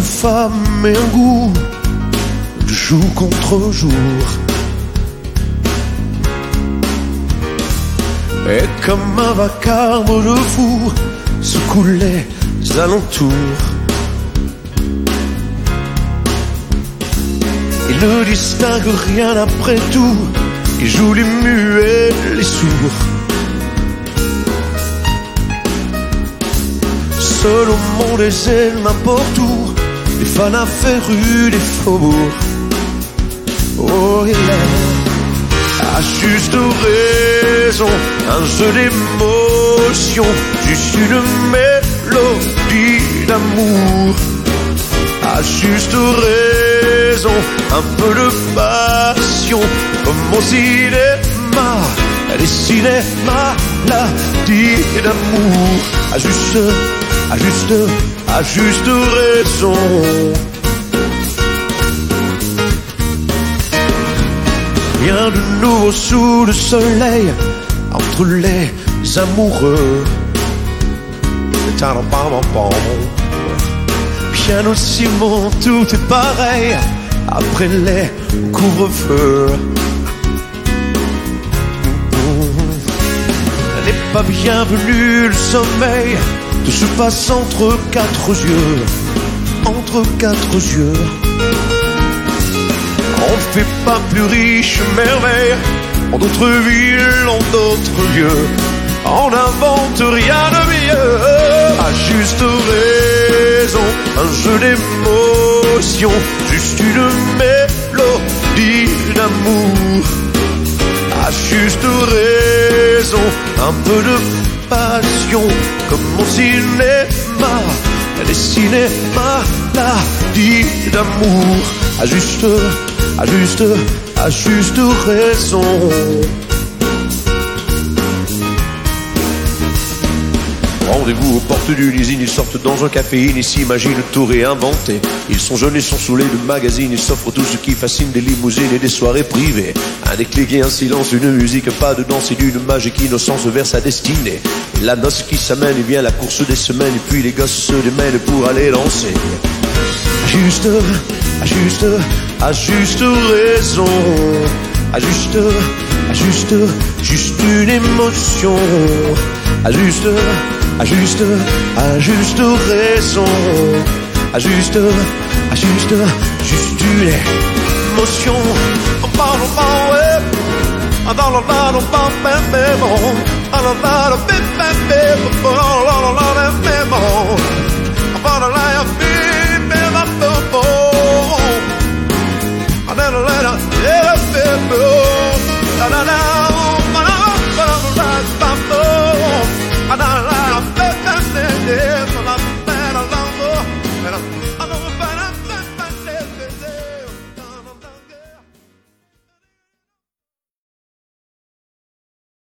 femme et un goût de jour contre jour. Et comme un vacarme de fou secoue les alentours. Il ne distingue rien après tout, il joue les muets, les sourds. Seul au monde et n'importe où, les fans afférus des faubourgs. Oh, il est à juste raison, un jeu d'émotion, juste une mélodie d'amour. À juste raison, un peu de passion, comme au cinéma, les cinémas, la vie d'amour. À juste raison. Rien de nouveau sous le soleil, entre les amoureux. Piano Simon, tout est pareil après les couvre-feux. N'est pas bienvenu le sommeil, tout se passe entre quatre yeux, entre quatre yeux. On ne fait pas plus riche merveille en d'autres villes, en d'autres lieux. On n'invente rien de mieux. À juste raison, un jeu d'émotion, juste une mélodie d'amour. À juste raison, un peu de passion, comme au cinéma, les cinémas, la vie d'amour. À juste raison. Rendez-vous aux portes d'une usine, ils sortent dans un caféine, ils s'imaginent tout réinventer. Ils sont jeunes et sont saoulés de magazines, ils s'offrent tout ce qui fascine, des limousines et des soirées privées. Un déclic et un silence, une musique, pas de danse et d'une magique innocence vers sa destinée. Et la noce qui s'amène, et bien la course des semaines, et puis les gosses se démènent pour aller danser. À juste raison, juste une émotion. À juste raison, juste une émotion.